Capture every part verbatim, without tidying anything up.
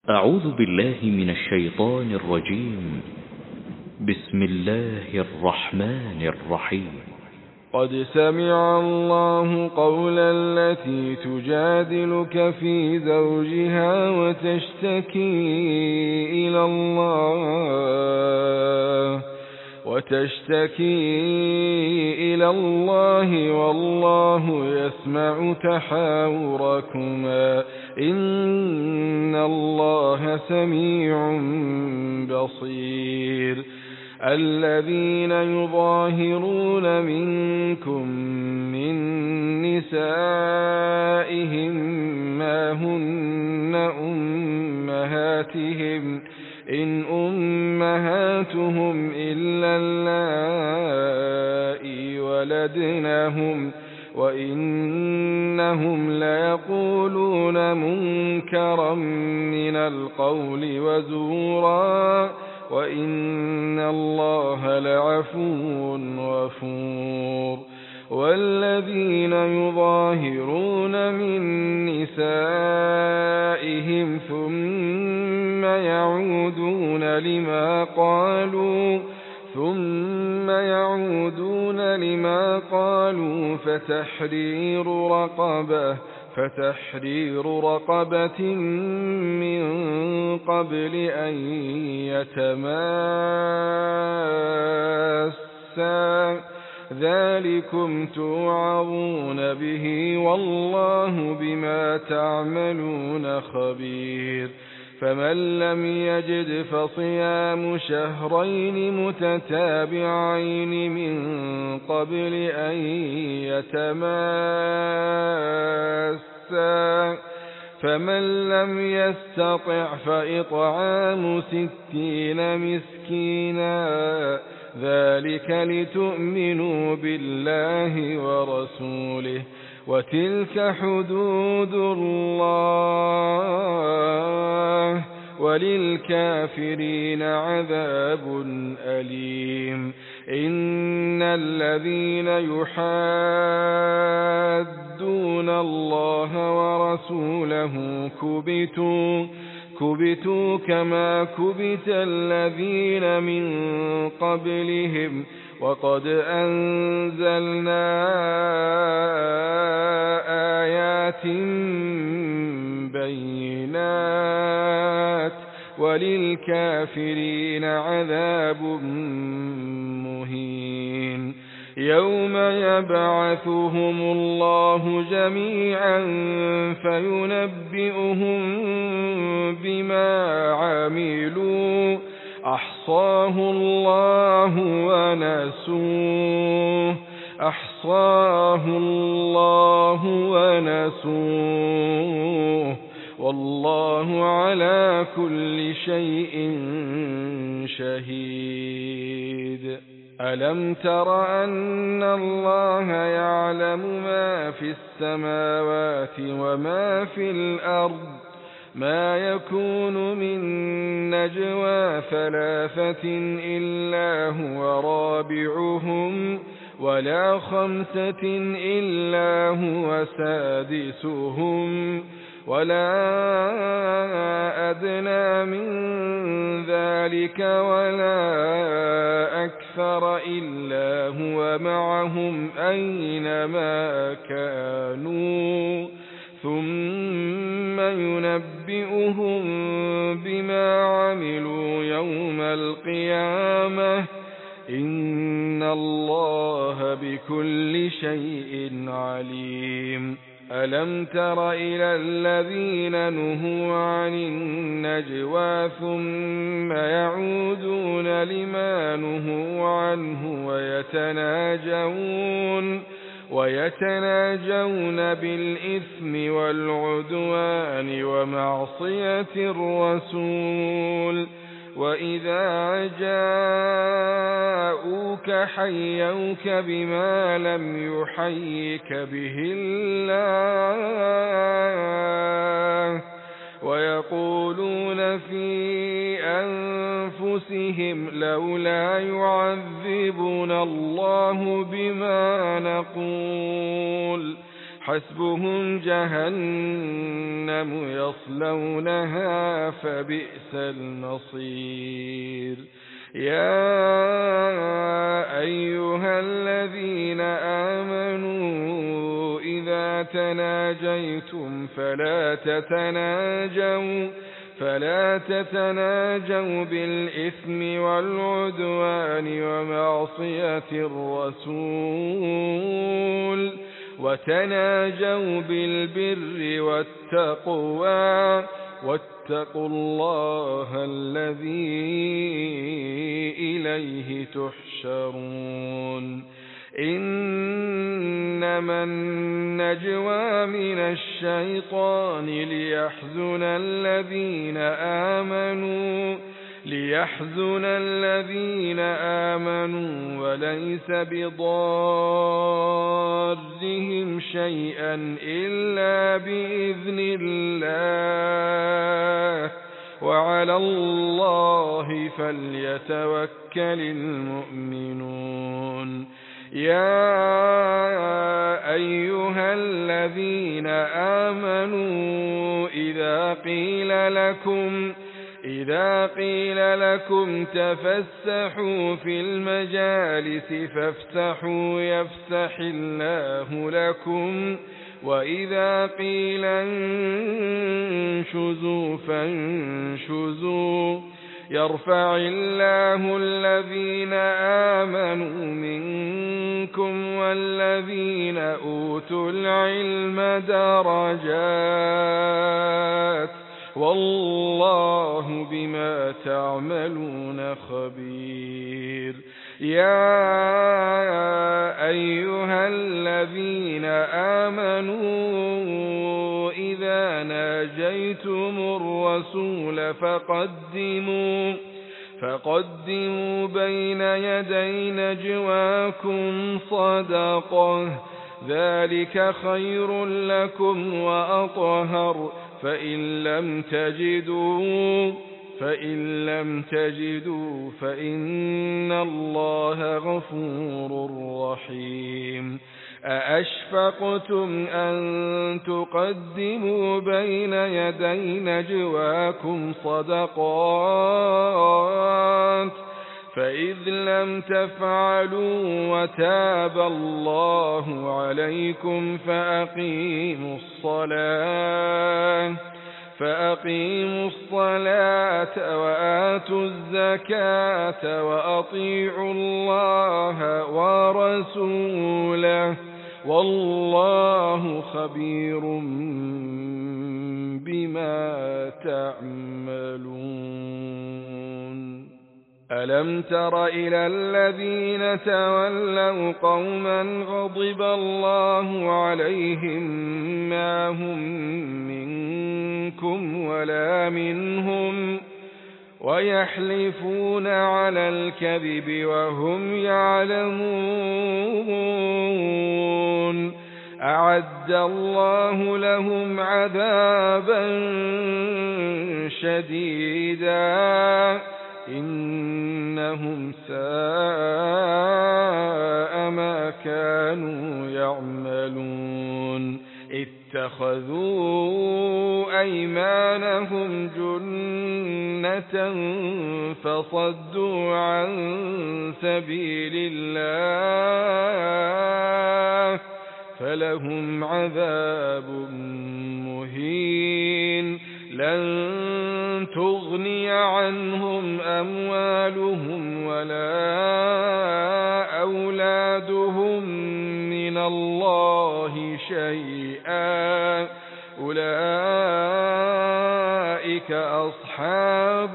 أعوذ بالله من الشيطان الرجيم. بسم الله الرحمن الرحيم. قد سمع الله قول التي تجادلك في زوجها وتشتكي إلى الله وتشتكي إلى الله والله يسمع تحاوركما إن الله سميع بصير. الذين يظاهرون منكم من نسائهم ما هن أمهاتهم إن أمهاتهم إلا اللائي ولدنهم وإنهم ليقولون منكرا من القول وزورا وإن الله لعفو غفور. والذين يظاهرون من نسائهم ثم يعودون لما قالوا ثم يعودون لما قالوا فتحرير رقبة فتحرير رقبة من قبل أن يتماسا ذلكم توعظون به والله بما تعملون خبير. فمن لم يجد فصيام شهرين متتابعين من قبل أن يتماسا فمن لم يستطع فإطعام ستين مسكينا ذلك لتؤمنوا بالله ورسوله وتلك حدود الله وللكافرين عذاب أليم. إن الذين يحادون الله ورسوله كبتوا كبتوا كما كبت الذين من قبلهم وقد أنزلنا آيات بينات وللكافرين عذاب مهين. يوم يبعثهم الله جميعا فينبئهم بما عملوا أحصاه الله ونسوه أحصاه الله ونسوه والله على كل شيء شهيد. ألم تر أن الله يعلم ما في السماوات وما في الأرض ما يكون من نجوى ثلاثة إلا هو رابعهم ولا خمسة إلا هو سادسهم ولا أدنى من ذلك ولا أكثر إلا هو معهم أينما كانوا ثم ينبئهم بما عملوا يوم القيامة إن الله بكل شيء عليم. ألم تر إلى الذين نهوا عن النجوى ثم يعودون لما نهوا عنه ويتناجون ويتناجون بالإثم والعدوان ومعصية الرسول وإذا جاءوك حيوك بما لم يحيك به الله ويقولون في أنفسهم لولا يعذبنا الله بما نقول حسبهم جهنم يصلونها فبئس المصير يا أيها الذين آمنوا إذا تناجيتم فلا تتناجوا فلا تتناجوا بالإثم والعدوان ومعصية الرسول وتناجوا بالبر والتقوى واتقوا الله الذي إليه تحشرون إنما النجوى من الشيطان ليحزن الذين آمنوا ليحزن الذين آمنوا وليس بضارهم شيئا إلا بإذن الله وعلى الله فليتوكل المؤمنون يا أيها الذين آمنوا إذا قيل لكم إذا قيل لكم تفسحوا في المجالس فافسحوا يفسح الله لكم وإذا قيل انشزوا فانشزوا يرفع الله الذين آمنوا منكم والذين أوتوا العلم درجات والله بما تعملون خبير يا أيها الذين آمنوا إذا ناجيتم الرسول فقدموا فقدموا بين يدي نجواكم صدقة ذلك خير لكم وأطهر فإن لم تجدوا فإن لم تجدوا فإن الله غفور رحيم أأشفقتم أن تقدموا بين يدي نجواكم صدقات فإذ لم تفعلوا وتاب الله عليكم فأقيموا الصلاة فأقيموا الصلاة وآتوا الزكاة وأطيعوا الله ورسوله والله خبير بما تعملون ألم تر إلى الذين تولوا قوما غضب الله عليهم ما هم منكم ولا منهم ويحلفون على الكذب وهم يعلمون أعد الله لهم عذابا شديدا إنهم ساء ما كانوا يعملون اتخذوا أيمانهم جنة فصدوا عن سبيل الله فلهم عذاب مهين لن تغني عنهم أموالهم ولا أولادهم من الله شيئا أولئك أصحاب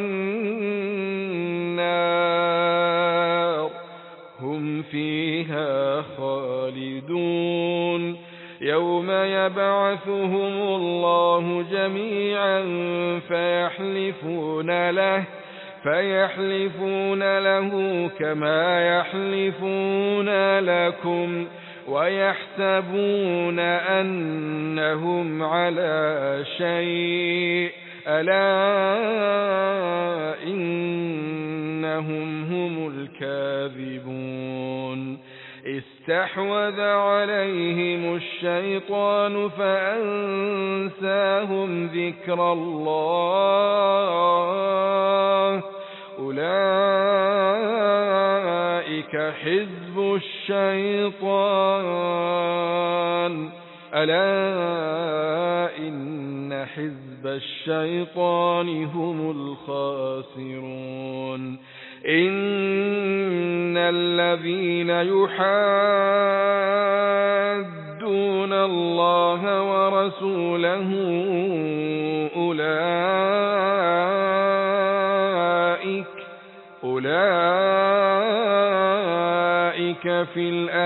النار هم فيها خالدون يوم يبعثهم الله جميعا فيحلفون له فيحلفون له كما يحلفون لكم ويحسبون أنهم على شيء ألا إنهم هم الكاذبون استحوذ عليهم الشيطان فأنساهم ذكر الله أولئك حزب الشيطان ألا إن حزب الشيطان هم الخاسرون إن الذين يحادون الله ورسوله أولئك أولئك في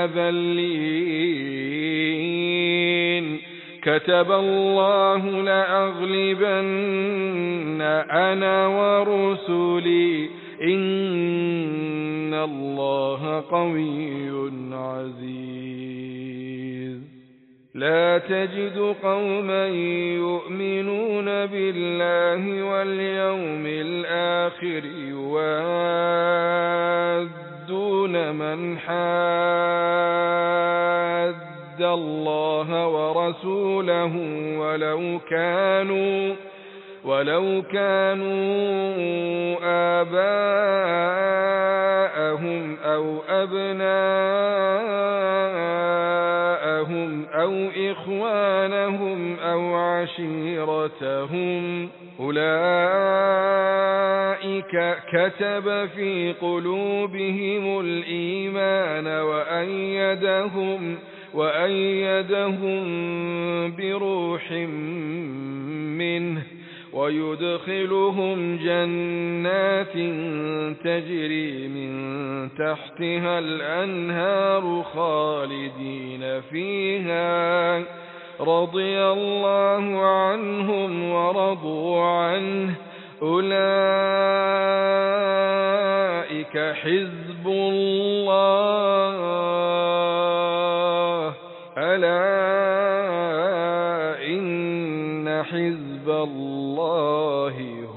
الأذلين كتب الله لأغلبن أنا ورسلي إن الله قوي عزيز لا تجد قوما يؤمنون بالله واليوم الآخر يوادون من حاد الله ورسوله ولو كانوا ولو كانوا آباءهم أو أبناءهم أو إخوانهم أو عشيرتهم أولئك كتب في قلوبهم الإيمان وأيدهم وأيدهم بروح منه ويدخلهم جنات تجري من تحتها الأنهار خالدين فيها رضي الله عنهم ورضوا عنه أولئك حزب الله ألا إن حزب الله